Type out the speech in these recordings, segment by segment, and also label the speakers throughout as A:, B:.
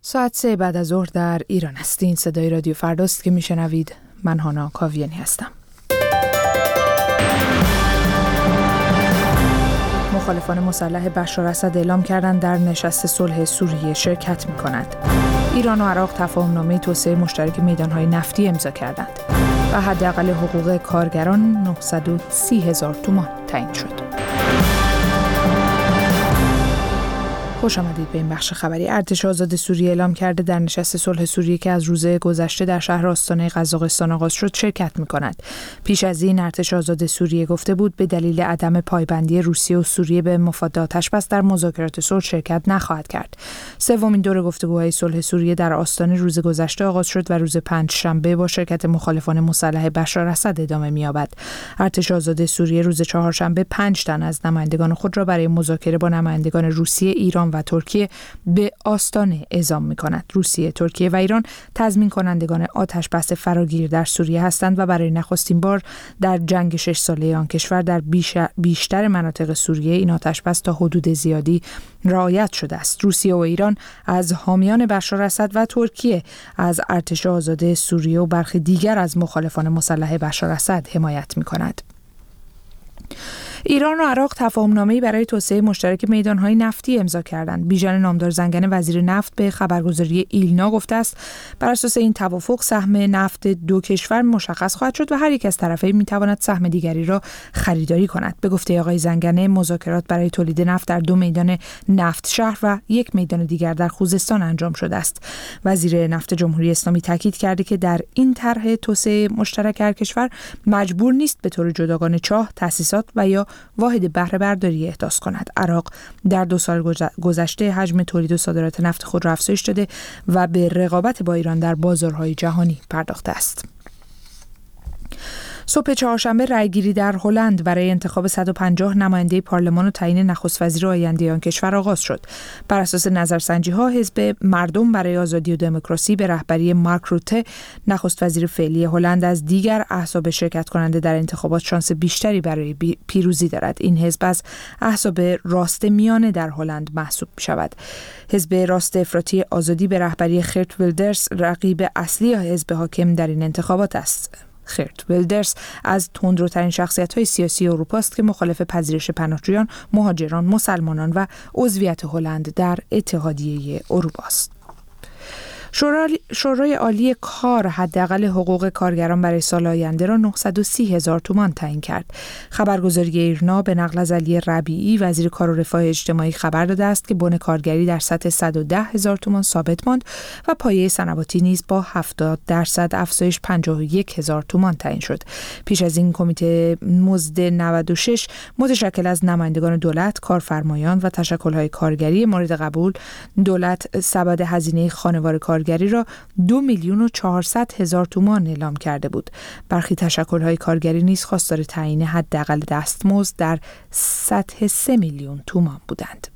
A: ساعت 3 بعد از ظهر در ایران است. این صدای رادیو فرداست که میشنوید. من هانا کاویانی هستم. مخالفان مسلح بشار اسد اعلام کردند در نشست صلح سوریه شرکت می‌کنند. ایران و عراق تفاهمنامه توسعه مشترک میدان‌های نفتی امضا کردند و حداقل حقوق کارگران 930,000 تومان تعیین شد. خوش آمدید به این بخش خبری. ارتش آزاد سوریه اعلام کرده در نشست صلح سوریه که از روز گذشته در شهر آستانه قزاقستان آغاز شد شرکت می‌کند. پیش از این ارتش آزاد سوریه گفته بود به دلیل عدم پایبندی روسیه و سوریه به مفاد آتش‌بس در مذاکرات صلح شرکت نخواهد کرد. سومین دور گفتگوهای صلح سوریه در آستانه روز گذشته آغاز شد و روز پنجشنبه با شرکت مخالفان مسلح بشار اسد ادامه می‌یابد. ارتش آزاد سوریه روز چهارشنبه 5 تن از نمایندگان خود را برای مذاکره با نمایندگان روسیه، ایران و ترکیه به آستانه اعزام می‌کند. روسیه، ترکیه و ایران تضمین کنندگان آتش‌بس فراگیر در سوریه هستند و برای نخستین بار در جنگ 6 ساله آن کشور در بیشتر مناطق سوریه این آتش‌بس تا حدود زیادی رعایت شده است. روسیه و ایران از حامیان بشار اسد و ترکیه از ارتش آزاد سوریه و برخی دیگر از مخالفان مسلح بشار اسد حمایت می‌کند. ایران و عراق تفاهمنامه‌ای برای توسعه مشترک میدان‌های نفتی امضا کردند. بیژن نامدار زنگنه وزیر نفت به خبرگزاری ایلنا گفته است بر اساس این توافق سهم نفت دو کشور مشخص خواهد شد و هر یک از طرفین می‌تواند سهم دیگری را خریداری کند. به گفته آقای زنگنه مذاکرات برای تولید نفت در 2 میدان نفت شهر و 1 میدان دیگر در خوزستان انجام شده است. وزیر نفت جمهوری اسلامی تاکید کرده که در این طرح توسعه مشترک هر کشور مجبور نیست به طور جداگانه چاه، تأسیسات و یا واحد بهره برداری احداث کند. عراق در 2 سال گذشته حجم تولید و صادرات نفت خود را افزایش داده و به رقابت با ایران در بازارهای جهانی پرداخته است. صبح چهارشنبه رأیگیری در هلند برای انتخاب 150 نماینده پارلمان و تعیین نخست وزیر آینده آن کشور آغاز شد. بر اساس نظرسنجی‌ها حزب مردم برای آزادی و دموکراسی به رهبری مارک روته نخست وزیر فعلی هلند از دیگر احزاب شرکت کننده در انتخابات شانس بیشتری برای پیروزی دارد. این حزب از احزاب راست میانه در هلند محسوب می‌شود. حزب راست افراطی آزادی به رهبری خرت ویلدرس رقیب اصلی حزب حاکم در این انتخابات است. خرت ویلدرس از تندروترین شخصیت‌های سیاسی اروپا است که مخالف پذیرش پناهجویان، مهاجران، مسلمانان و عضویت هلند در اتحادیه اروپا است. شورای عالی کار حداقل حقوق کارگران برای سال آینده را 930,000 تومان تعیین کرد. خبرگزاری ایرنا به نقل از علی ربیعی وزیر کار و رفاه اجتماعی خبر داده است که بن کارگری در سطح 110,000 تومان ثابت ماند و پایه صنواتی نیز با 70% افزایش 51,000 تومان تعیین شد. پیش از این کمیته مزد 96 متشکل از نمایندگان دولت، کارفرمایان و تشکل‌های کارگری مورد قبول دولت سبد هزینه خانوار کارگری را 2,400,000 تومان اعلام کرده بود. برخی تشکل‌های کارگری نیز خواستار تعیین حداقل دستمزد در سطح 3 میلیون تومان بودند.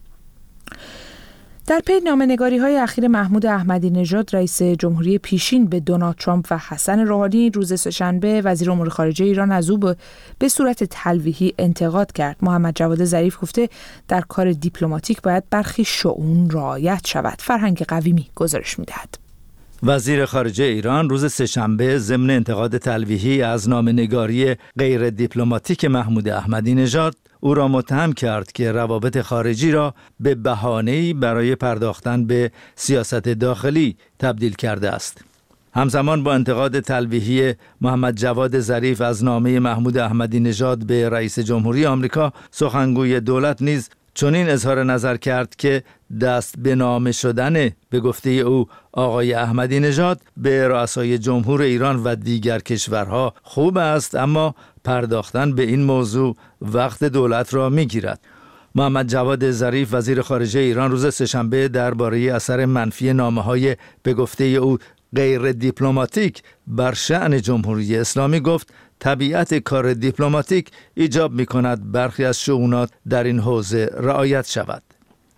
A: در پی نامه‌نگاری‌های اخیر محمود احمدی نژاد رئیس جمهوری پیشین به دونالد ترامپ و حسن روحانی، روز سه‌شنبه وزیر امور خارجه ایران از او به صورت تلویحی انتقاد کرد. محمد جواد ظریف گفته در کار دیپلماتیک باید برخی شؤون رعایت شود. فرهنگ قویمی گزارش می‌دهد.
B: وزیر خارجه ایران روز سه‌شنبه ضمن انتقاد تلویحی از نامه‌نگاری غیر دیپلماتیک محمود احمدی نژاد او را متهم کرد که روابط خارجی را به بهانه‌ای برای پرداختن به سیاست داخلی تبدیل کرده است. همزمان با انتقاد تلویحی محمد جواد ظریف از نامه محمود احمدی نژاد به رئیس جمهوری آمریکا، سخنگوی دولت نیز چنین اظهار نظر کرد که دست به نامه شدن به گفته او آقای احمدی نژاد به رؤسای جمهور ایران و دیگر کشورها خوب است، اما پرداختن به این موضوع وقت دولت را می‌گیرد. محمد جواد ظریف وزیر خارجه ایران روز سه‌شنبه درباره اثر منفی نامه‌های به گفته او غیر دیپلماتیک بر شأن جمهوری اسلامی گفت طبیعت کار دیپلماتیک ایجاب می‌کند برخی از شؤونات در این حوزه رعایت شود.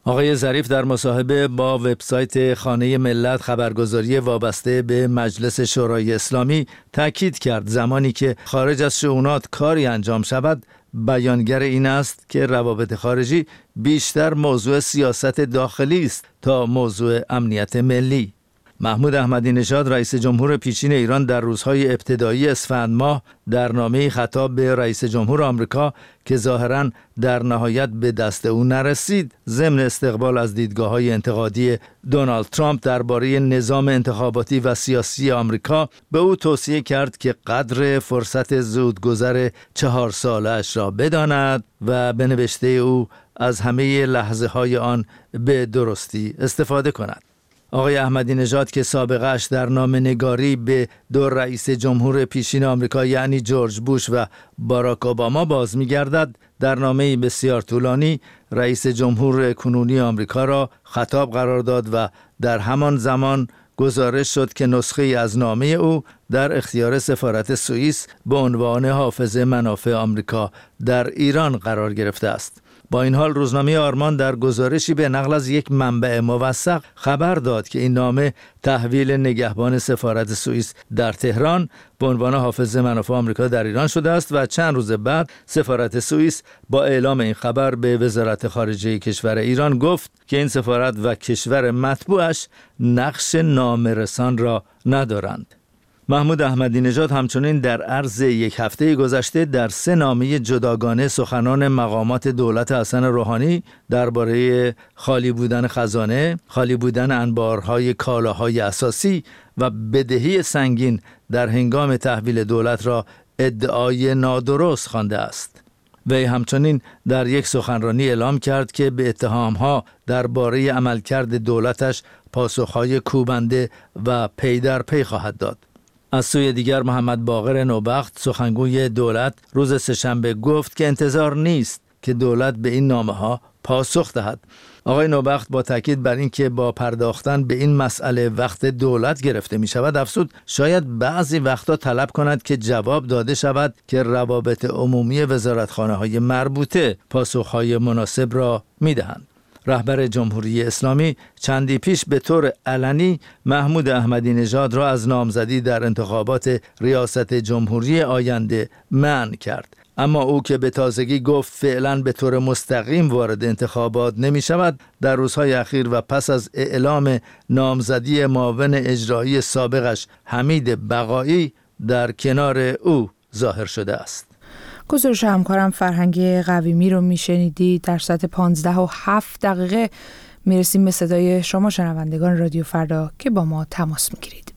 B: آقای ظریف در مصاحبه با وبسایت خانه ملت خبرگزاری وابسته به مجلس شورای اسلامی تاکید کرد زمانی که خارج از شؤونات کاری انجام شود بیانگر این است که روابط خارجی بیشتر موضوع سیاست داخلی است تا موضوع امنیت ملی. محمود احمدی نژاد رئیس جمهور پیشین ایران در روزهای ابتدایی اسفند ماه در نامه‌ای خطاب به رئیس جمهور آمریکا که ظاهراً در نهایت به دست او نرسید، ضمن استقبال از دیدگاه‌های انتقادی دونالد ترامپ درباره نظام انتخاباتی و سیاسی آمریکا، به او توصیه کرد که قدر فرصت زودگذر 4 ساله‌اش را بداند و به نوشته او از همه لحظه‌های آن به درستی استفاده کند. آقای احمدی نژاد که سابقه‌اش در نامه‌نگاری به 2 رئیس جمهور پیشین آمریکا یعنی جورج بوش و باراک اوباما باز می‌گردد، در نامه‌ای بسیار طولانی رئیس جمهور کنونی آمریکا را خطاب قرار داد و در همان زمان گزارش شد که نسخه‌ای از نامه او در اختیار سفارت سوئیس به عنوان حافظ منافع آمریکا در ایران قرار گرفته است. با این حال روزنامه آرمان در گزارشی به نقل از یک منبع موثق خبر داد که این نامه تحویل نگهبان سفارت سوئیس در تهران به عنوان حافظ منافع آمریکا در ایران شده است و چند روز بعد سفارت سوئیس با اعلام این خبر به وزارت خارجه کشور ایران گفت که این سفارت و کشور مطبوعش نقش نامه‌رسان را ندارند. محمود احمدی نژاد همچنین در عرض یک هفته گذشته در 3 نامه جداگانه سخنان مقامات دولت حسن روحانی درباره خالی بودن خزانه، خالی بودن انبارهای کالاهای اساسی و بدهی سنگین در هنگام تحویل دولت را ادعای نادرست خوانده است. وی همچنین در یک سخنرانی اعلام کرد که به اتهامها درباره عملکرد دولتش پاسخهای کوبنده و پی در پی خواهد داد. از سوی دیگر محمد باقر نوبخت سخنگوی دولت روز سه‌شنبه گفت که انتظار نیست که دولت به این نامه‌ها پاسخ دهد. آقای نوبخت با تاکید بر این که با پرداختن به این مسئله وقت دولت گرفته می شود افزود شاید بعضی وقتا طلب کند که جواب داده شود که روابط عمومی وزارتخانه‌های مربوطه پاسخ‌های مناسب را می دهند. رهبر جمهوری اسلامی چندی پیش به طور علنی محمود احمدی نژاد را از نامزدی در انتخابات ریاست جمهوری آینده منع کرد. اما او که به تازگی گفت فعلا به طور مستقیم وارد انتخابات نمی شود، در روزهای اخیر و پس از اعلام نامزدی معاون اجرایی سابقش حمید بقایی در کنار او ظاهر شده است.
A: گزارش همکارم فرهنگ قویمی رو میشنیدید. در ساعت 15:07 میرسیم به صدای شما شنوندگان رادیو فردا که با ما تماس میگیرید.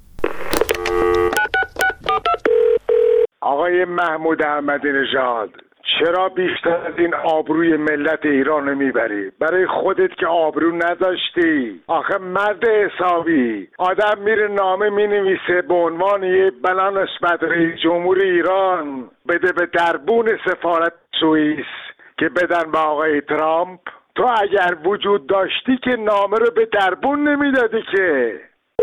C: آقای محمود احمدی نژاد، چرا بیشتر از این آبروی ملت ایران میبری؟ برای خودت که آبرو نداشتی. آخه مرد حسابی آدم میره نامه مینویسه به عنوان یه بلا نسبت رئیس جمهور ایران بده به دربون سفارت سوئیس که بدن به آقای ترامپ. تو اگر وجود داشتی که نامه رو به دربون نمیدادی که.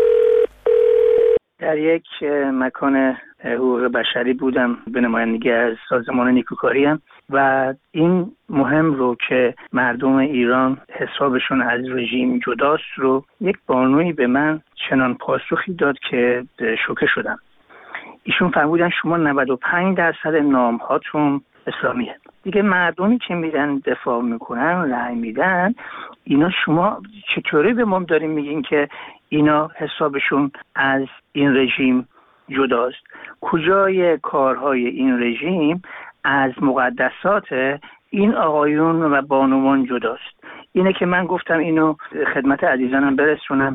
D: در یک مکان حقوق بشری بودم به نمایندگی از سازمان نیکوکاریم و این مهم رو که مردم ایران حسابشون از رژیم جداست رو یک بانویی به من چنان پاسخی داد که شوکه شدم. ایشون فرمودن شما 95% نامهاتون اسلامیه. دیگه مردمی که میرن دفاع میکنن رأی میدن، اینا شما چطوری به ما دارین میگین که اینا حسابشون از این رژیم جداست؟ کجای کارهای این رژیم از مقدسات این آقایون و بانوان جداست؟ اینه که من گفتم اینو خدمت عزیزانم برسونم.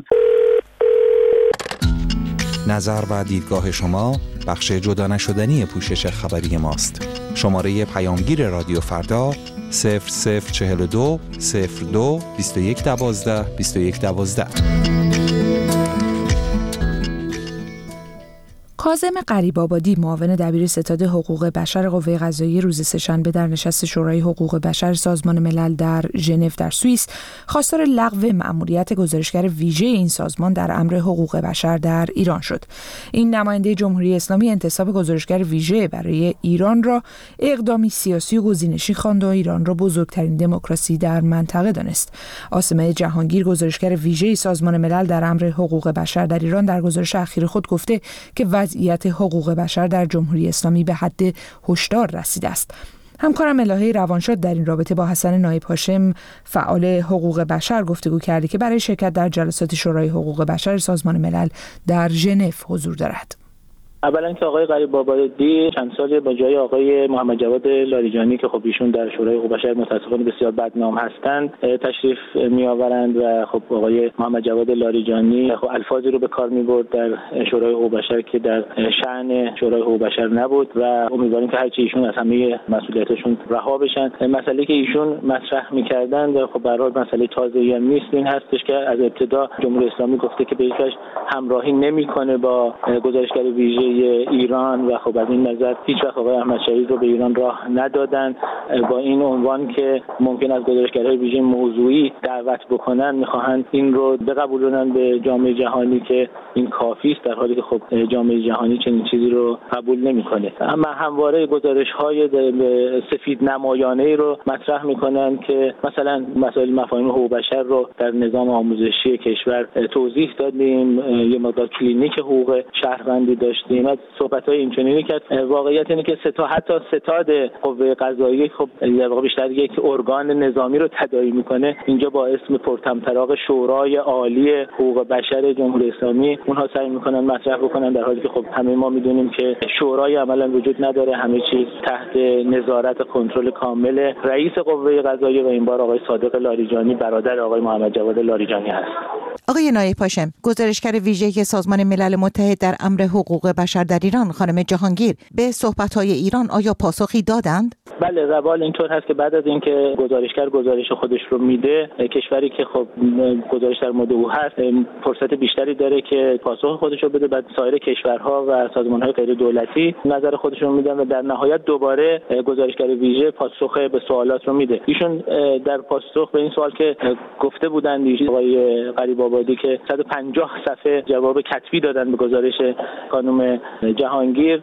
E: نظر و دیدگاه شما بخش جدا نشدنی پوشش خبری ماست. شماره پیامگیر رادیو فردا 0042 02 2112 2112.
A: کاظم غریب‌آبادی، معاون دبیر ستاد حقوق بشر قوه قضاییه، روز سه‌شنبه در نشست شورای حقوق بشر سازمان ملل در ژنو در سوئیس خواستار لغو مأموریت گزارشگر ویژه این سازمان در امر حقوق بشر در ایران شد. این نماینده جمهوری اسلامی انتصاب گزارشگر ویژه برای ایران را اقدامی سیاسی و گزینشی خواند و ایران را بزرگترین دموکراسی در منطقه دانست. عاصمه جهانگیر، گزارشگر ویژه سازمان ملل در امر حقوق بشر در ایران، در گزارش اخیر خود گفته که وضعیت حقوق بشر در جمهوری اسلامی به حد هشدار رسیده است. همکارم الهه روانشاد در این رابطه با حسن نایب هاشم، فعال حقوق بشر، گفتگو کرده که برای شرکت در جلسات شورای حقوق بشر سازمان ملل در ژنو حضور دارد.
F: اولا که آقای غریب‌آبادی چند سال با جای آقای محمد جواد لاریجانی که خب ایشون در شورای حقوق بشر متاسفانه بسیار بدنام هستند تشریف میآورند و خب آقای محمد جواد لاریجانی خب الفاظی رو به کار می‌برد در شورای حقوق بشر که در شأن شورای حقوق بشر نبود و امیدواریم که هرچی ایشون از همه مسئولیتشون رها بشن. مسئله که ایشون مطرح می‌کردند و خب به هر حال مسئله تازه‌ای هم نیست، این هستش که از ابتدا جمهوری اسلامی گفته که به هیچ وجه همراهی نمی‌کنه با گزارشگر ویژه ایران و خب از این نظر هیچ وقت آقای احمد شهید رو به ایران راه ندادن. با این عنوان که ممکن است گزارشگرای ویژه موضوعی دعوت بکنن، میخواهند این رو بقبولونن به جامعه جهانی که این کافی است، در حالی که خب جامعه جهانی چنین چیزی رو قبول نمیکنه. اما همواره گزارش‌های سفید نمایانه‌ای رو مطرح میکنن که مثلا مسائل مفاهیم حقوق بشر رو در نظام آموزشی کشور توضیح دادیم، یه مقدار کلینیک حقوق شهروندی داشتیم. صحبت‌های اینچنینی که واقعیت اینه که حتی ستاد قوه قضاییه خب در واقع بیشتر یک ارگان نظامی رو تداعی میکنه. اینجا با اسم پرطمطراق شورای عالی حقوق بشر جمهوری اسلامی اونها سعی میکنن مطرح بکنن، در حالی که خب همه ما میدونیم که شورای عملا وجود نداره، همه چیز تحت نظارت کنترل کامل رئیس قوه قضاییه و این بار آقای صادق لاریجانی برادر آقای محمد جواد لاریجانی هست.
G: آقای نایب هاشم، گزارشگر ویژه سازمان ملل متحد در امر حقوق بشر در ایران خانم جهانگیر به صحبت‌های ایران آیا پاسخی دادند؟
F: بله، روال اینطور هست که بعد از اینکه گزارشگر گزارش خودش رو میده، کشوری که خب گزارش در مورد او هست فرصت بیشتری داره که پاسخ خودش رو بده. بعد سایر کشورها و سازمان‌های غیر دولتی نظر خودشون رو میدن و در نهایت دوباره گزارشگر ویژه پاسخ به سوالات رو میده. ایشون در پاسخ به این سوال که گفته بودند آقای غریب‌آبادی که 150 صفحه جواب کتبی دادن به گزارش خانم جهانگیر،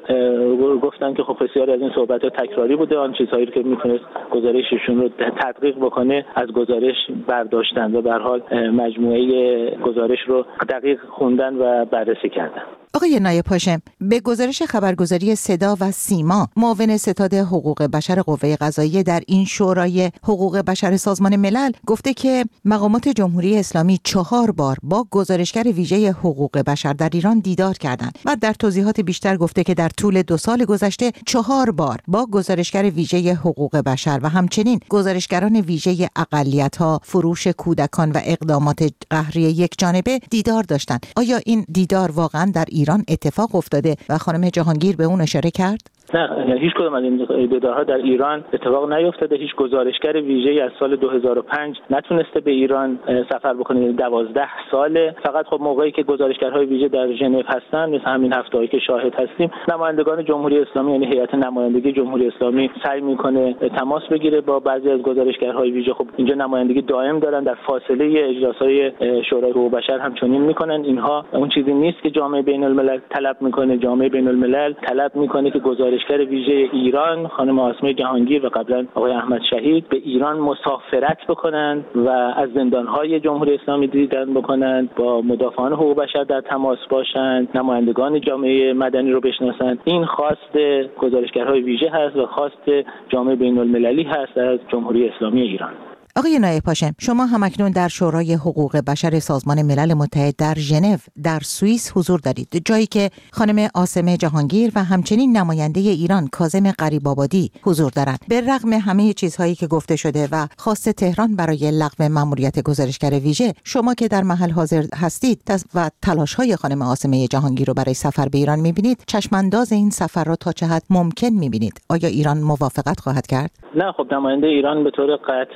F: گفتن که خب بسیاری از این صحبت‌ها تکراری بوده، آن چیزهایی که میتونست گزارششون رو تدقیق بکنه از گزارش برداشتن و به هر حال مجموعه گزارش رو دقیق خوندن و بررسی کردن.
G: آقای نایب هاشم، به گزارش خبرگزاری صدا و سیما، معاون ستاد حقوق بشر قوه قضاییه در این شورای حقوق بشر سازمان ملل گفته که مقامات جمهوری اسلامی 4 بار با گزارشگر ویژه حقوق بشر در ایران دیدار کردند و در توضیحات بیشتر گفته که در طول 2 سال گذشته 4 بار با گزارشگر ویژه حقوق بشر و همچنین گزارشگران ویژه اقلیت‌ها، فروش کودکان و اقدامات قهری یکجانبه دیدار داشتند. آیا این دیدار واقعا در ایران اتفاق افتاده و خانم جهانگیر به اون اشاره کرد؟
F: نه، هیچ کدوم از این دیدارها در ایران اتفاق نیفتاده. هیچ گزارشگر ویژه‌ای از سال 2005 نتونسته به ایران سفر بکنه. 12 ساله. فقط خب موقعی که گزارشگرهای ویژه در ژنو هستن، مثل همین هفته‌ای که شاهد هستیم، نمایندگان جمهوری اسلامی یعنی هیئت نمایندگی جمهوری اسلامی سعی میکنه تماس بگیره با بعضی از گزارشگرهای ویژه. خب اینجا نمایندگی دائم دارن، در فاصله اجلاس‌های شورای حقوق بشر هم چنین میکنن. اینها اون چیزی نیست که جامعه بین‌الملل طلب میکنه. جامعه بین‌الملل طلب میکنه که گزارشگر ویژه ایران خانم عاصمه جهانگیر و قبلا آقای احمد شهید به ایران مسافرت بکنن و از زندان‌های جمهوری اسلامی دیدن بکنن، با مدافعان حقوق بشر در تماس باشند، نمایندگان جامعه مدنی رو بشناسند. این خواست گزارشگرهای ویژه هست و خواست جامعه بین‌المللی هست از جمهوری اسلامی ایران.
G: آقای نایب هاشم، شما همکنون در شورای حقوق بشر سازمان ملل متحد در ژنو در سوئیس حضور دارید، جایی که خانم عاصمه جهانگیر و همچنین نماینده ایران کاظم غریب‌آبادی حضور دارند. به رغم همه چیزهایی که گفته شده و خواست تهران برای لغو مأموریت گزارشگر ویژه، شما که در محل حاضر هستید و تلاش‌های خانم عاصمه جهانگیر رو برای سفر به ایران می‌بینید، چشم‌انداز این سفر را تا چه حد ممکن می‌بینید؟ آیا ایران موافقت خواهد کرد؟
F: نه، خب نماینده ایران به طور قطع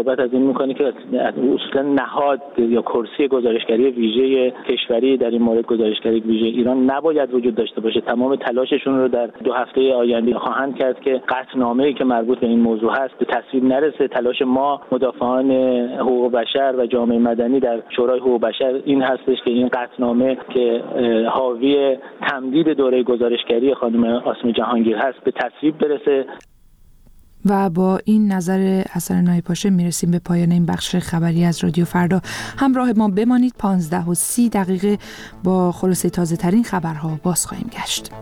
F: صحبت از این میکنه که اصولا نهاد یا کرسی گزارشگری ویژه کشوری در این مورد گزارشگری ویژه ایران نباید وجود داشته باشه. تمام تلاششون رو در 2 هفته آینده خواهند کرد که قطعنامه‌ای که مربوط به این موضوع هست به تصویب نرسه. تلاش ما مدافعان حقوق بشر و جامعه مدنی در شورای حقوق بشر این هستش که این قطعنامه که حاوی تمدید دوره گزارشگری خانم آسمی جهانگیر هست به تصویب برسه.
A: و با این نظر حسن نایپاشه میرسیم به پایان این بخش خبری از رادیو فردا. همراه ما بمانید. 15:30 با خلاصه تازه ترین خبرها باز خواهیم گشت.